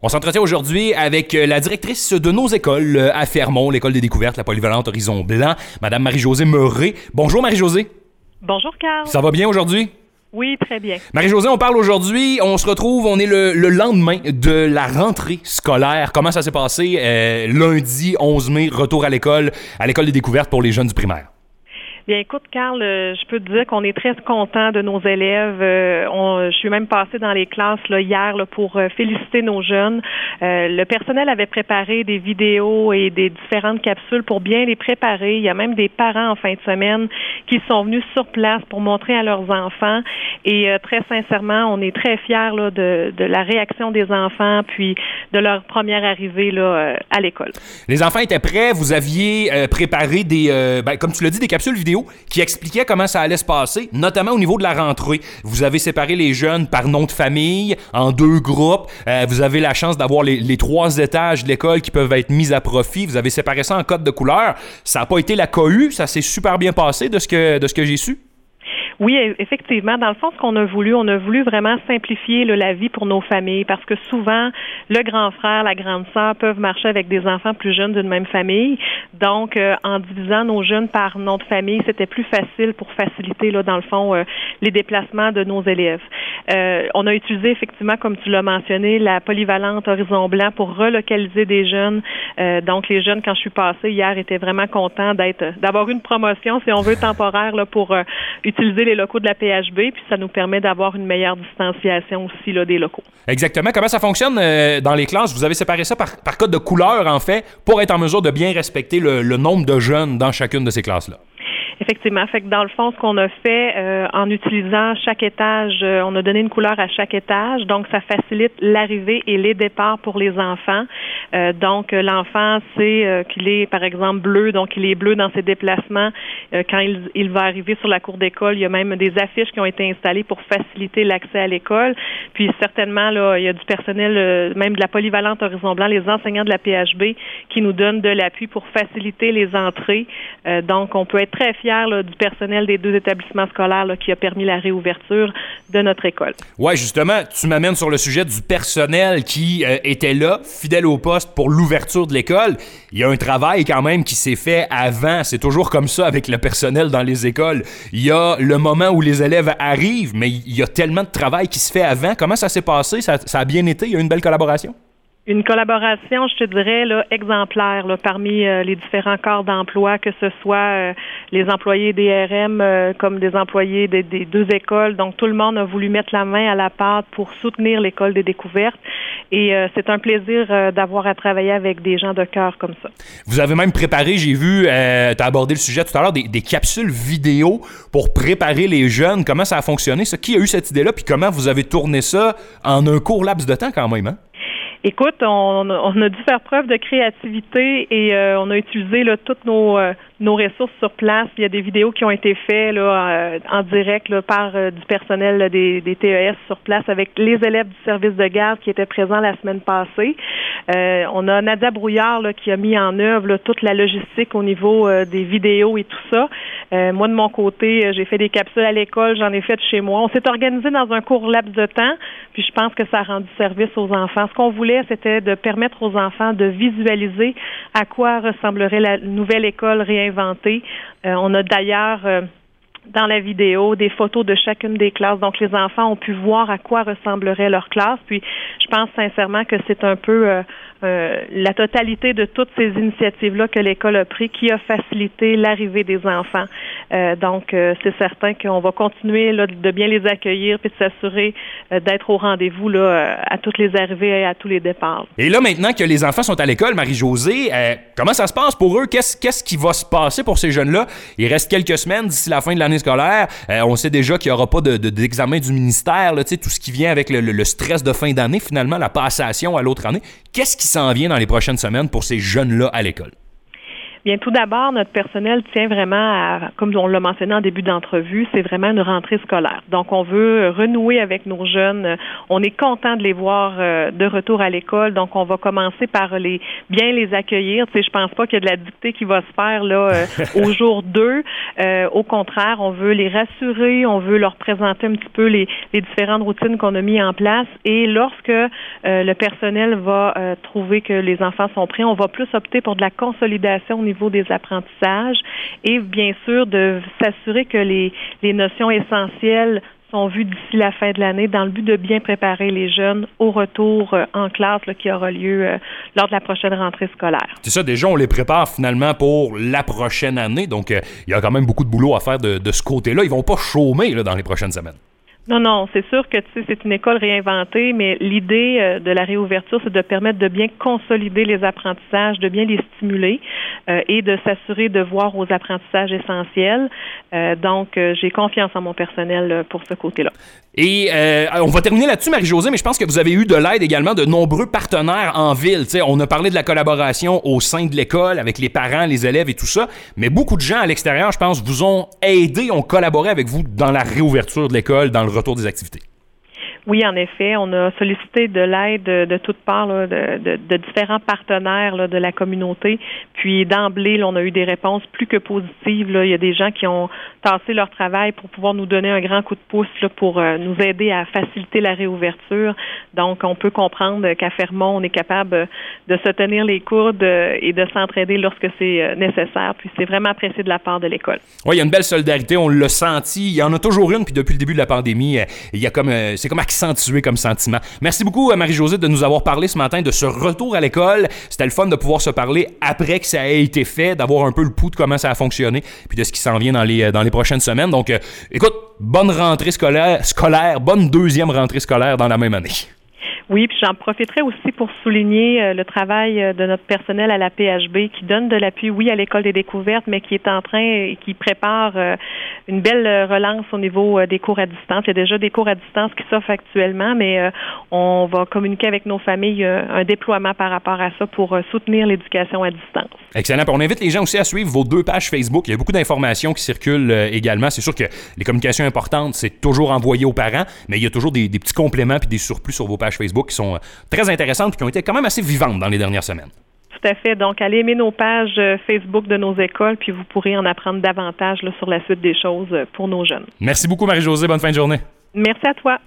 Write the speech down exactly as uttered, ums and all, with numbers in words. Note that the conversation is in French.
On s'entretient aujourd'hui avec la directrice de nos écoles à Fermont, l'école des découvertes, la polyvalente Horizon Blanc, Madame Marie-Josée Meuret. Bonjour Marie-Josée. Bonjour Carl. Ça va bien aujourd'hui? Oui, très bien. Marie-Josée, on parle aujourd'hui, on se retrouve, on est le, le lendemain de la rentrée scolaire. Comment ça s'est passé euh, lundi onze mai, retour à l'école, à l'école des découvertes pour les jeunes du primaire? Bien, écoute, Carl, euh, je peux te dire qu'on est très contents de nos élèves. Euh, on, je suis même passée dans les classes là, hier là, pour euh, féliciter nos jeunes. Euh, le personnel avait préparé des vidéos et des différentes capsules pour bien les préparer. Il y a même des parents en fin de semaine qui sont venus sur place pour montrer à leurs enfants. Et euh, très sincèrement, on est très fiers là, de, de la réaction des enfants puis de leur première arrivée là, euh, à l'école. Les enfants étaient prêts. Vous aviez euh, préparé des, euh, ben, comme tu l'as dit, des capsules vidéo qui expliquait comment ça allait se passer, notamment au niveau de la rentrée. Vous avez séparé les jeunes par nom de famille, en deux groupes. Euh, vous avez la chance d'avoir les, les trois étages de l'école qui peuvent être mis à profit. Vous avez séparé ça en code de couleur. Ça n'a pas été la cohue, ça s'est super bien passé de ce que, de ce que j'ai su. Oui, effectivement. Dans le fond, ce qu'on a voulu, on a voulu vraiment simplifier là, la vie pour nos familles parce que souvent, le grand frère, la grande sœur peuvent marcher avec des enfants plus jeunes d'une même famille. Donc, euh, en divisant nos jeunes par nom de famille, c'était plus facile pour faciliter, là, dans le fond, euh, les déplacements de nos élèves. Euh, on a utilisé, effectivement, comme tu l'as mentionné, la polyvalente Horizon Blanc pour relocaliser des jeunes. Euh, donc, les jeunes, quand je suis passée hier, étaient vraiment contents d'être, d'avoir une promotion, si on veut, temporaire, là, pour euh, utiliser les locaux de la P H B, puis ça nous permet d'avoir une meilleure distanciation aussi là, des locaux. Exactement. Comment ça fonctionne euh, dans les classes? Vous avez séparé ça par, par code de couleur, en fait, pour être en mesure de bien respecter le, le nombre de jeunes dans chacune de ces classes-là. Effectivement. Fait que dans le fond, ce qu'on a fait euh, en utilisant chaque étage, euh, on a donné une couleur à chaque étage, donc ça facilite l'arrivée et les départs pour les enfants. Euh, donc l'enfant sait euh, qu'il est, par exemple, bleu, donc il est bleu dans ses déplacements. Euh, quand il, il va arriver sur la cour d'école, il y a même des affiches qui ont été installées pour faciliter l'accès à l'école. Puis certainement, là, il y a du personnel, euh, même de la polyvalente Horizon Blanc, les enseignants de la P H B qui nous donnent de l'appui pour faciliter les entrées. Euh, donc on peut être très fiers là, du personnel des deux établissements scolaires là, qui a permis la réouverture de notre école. Oui, justement, tu m'amènes sur le sujet du personnel qui euh, était là, fidèle au poste pour l'ouverture de l'école. Il y a un travail quand même qui s'est fait avant. C'est toujours comme ça avec le personnel dans les écoles. Il y a le moment où les élèves arrivent, mais il y a tellement de travail qui se fait avant. Comment ça s'est passé? Ça, ça a bien été? Il y a eu une belle collaboration? Une collaboration, je te dirais, là, exemplaire là, parmi euh, les différents corps d'emploi, que ce soit euh, les employés des R M euh, comme des employés des, des deux écoles. Donc, tout le monde a voulu mettre la main à la pâte pour soutenir l'école des découvertes. Et euh, c'est un plaisir euh, d'avoir à travailler avec des gens de cœur comme ça. Vous avez même préparé, j'ai vu, euh, tu as abordé le sujet tout à l'heure, des, des capsules vidéo pour préparer les jeunes. Comment ça a fonctionné, ça? Qui a eu cette idée-là? Puis comment vous avez tourné ça en un court laps de temps quand même, hein? Écoute, on, on a dû faire preuve de créativité et euh, on a utilisé là, toutes nos, euh, nos ressources sur place. Il y a des vidéos qui ont été faites là, euh, en direct là, par euh, du personnel là, des, des T E S sur place avec les élèves du service de garde qui étaient présents la semaine passée. Euh, on a Nadia Brouillard là, qui a mis en œuvre là, toute la logistique au niveau euh, des vidéos et tout ça. Euh, moi, de mon côté, euh, j'ai fait des capsules à l'école, j'en ai fait chez moi. On s'est organisé dans un court laps de temps, puis je pense que ça a rendu service aux enfants. Ce qu'on voulait, c'était de permettre aux enfants de visualiser à quoi ressemblerait la nouvelle école réinventée. Euh, on a d'ailleurs euh, dans la vidéo des photos de chacune des classes. Donc, les enfants ont pu voir à quoi ressemblerait leur classe. Puis, je pense sincèrement que c'est un peu euh, euh, la totalité de toutes ces initiatives-là que l'école a pris qui a facilité l'arrivée des enfants. Euh, donc, euh, c'est certain qu'on va continuer là, de bien les accueillir puis de s'assurer euh, d'être au rendez-vous là, à toutes les arrivées et à tous les départs. Et là, maintenant que les enfants sont à l'école, Marie-Josée, euh, comment ça se passe pour eux? Qu'est-ce, qu'est-ce qui va se passer pour ces jeunes-là? Il reste quelques semaines d'ici la fin de l'année scolaire. Euh, on sait déjà qu'il n'y aura pas de, de, d'examen du ministère, là, tout ce qui vient avec le, le, le stress de fin d'année, finalement, la passation à l'autre année. Qu'est-ce qui s'en vient dans les prochaines semaines pour ces jeunes-là à l'école? Bien, tout d'abord, notre personnel tient vraiment à, comme on l'a mentionné en début d'entrevue, c'est vraiment une rentrée scolaire. Donc, on veut renouer avec nos jeunes. On est content de les voir euh, de retour à l'école. Donc, on va commencer par les bien les accueillir. Tu sais, je pense pas qu'il y a de la dictée qui va se faire là euh, au jour deux. Euh, au contraire, on veut les rassurer, on veut leur présenter un petit peu les, les différentes routines qu'on a mis en place. Et lorsque euh, le personnel va euh, trouver que les enfants sont prêts, on va plus opter pour de la consolidation au niveau des apprentissages et bien sûr de s'assurer que les, les notions essentielles sont vues d'ici la fin de l'année dans le but de bien préparer les jeunes au retour euh, en classe là, qui aura lieu euh, lors de la prochaine rentrée scolaire. C'est ça, déjà, on les prépare finalement pour la prochaine année, donc il euh, y a quand même beaucoup de boulot à faire de, de ce côté-là. Ils vont pas chômer là, dans les prochaines semaines. Non, non, c'est sûr que tu sais, c'est une école réinventée, mais l'idée euh, de la réouverture, c'est de permettre de bien consolider les apprentissages, de bien les stimuler euh, et de s'assurer de voir aux apprentissages essentiels. Euh, donc, euh, j'ai confiance en mon personnel euh, pour ce côté-là. Et euh, on va terminer là-dessus, Marie-Josée, mais je pense que vous avez eu de l'aide également de nombreux partenaires en ville. T'sais, on a parlé de la collaboration au sein de l'école avec les parents, les élèves et tout ça, mais beaucoup de gens à l'extérieur, je pense, vous ont aidé, ont collaboré avec vous dans la réouverture de l'école, dans le retour des activités. Oui, en effet, on a sollicité de l'aide de, de toutes parts, là, de, de, de différents partenaires là, de la communauté. Puis d'emblée, là, on a eu des réponses plus que positives. Là. Il y a des gens qui ont tassé leur travail pour pouvoir nous donner un grand coup de pouce là, pour euh, nous aider à faciliter la réouverture. Donc, on peut comprendre qu'à Fermont, on est capable de se tenir les coudes et de s'entraider lorsque c'est nécessaire. Puis c'est vraiment apprécié de la part de l'école. Oui, il y a une belle solidarité, on l'a senti. Il y en a toujours une, puis depuis le début de la pandémie, il y a comme, c'est comme accentué comme sentiment. Merci beaucoup, Marie-Josée, de nous avoir parlé ce matin de ce retour à l'école. C'était le fun de pouvoir se parler après que ça ait été fait, d'avoir un peu le pouls de comment ça a fonctionné, puis de ce qui s'en vient dans les, dans les prochaines semaines. Donc, euh, écoute, bonne rentrée scolaire, scolaire, bonne deuxième rentrée scolaire dans la même année. Oui, puis j'en profiterai aussi pour souligner euh, le travail euh, de notre personnel à la P H B qui donne de l'appui, oui, à l'École des découvertes, mais qui est en train et qui prépare euh, une belle relance au niveau euh, des cours à distance. Il y a déjà des cours à distance qui s'offrent actuellement, mais euh, on va communiquer avec nos familles euh, un déploiement par rapport à ça pour euh, soutenir l'éducation à distance. Excellent. Puis on invite les gens aussi à suivre vos deux pages Facebook. Il y a beaucoup d'informations qui circulent euh, également. C'est sûr que les communications importantes, c'est toujours envoyé aux parents, mais il y a toujours des, des petits compléments puis des surplus sur vos pages Facebook qui sont très intéressantes et qui ont été quand même assez vivantes dans les dernières semaines. Tout à fait. Donc, allez aimer nos pages Facebook de nos écoles, puis vous pourrez en apprendre davantage là, sur la suite des choses pour nos jeunes. Merci beaucoup, Marie-Josée. Bonne fin de journée. Merci à toi.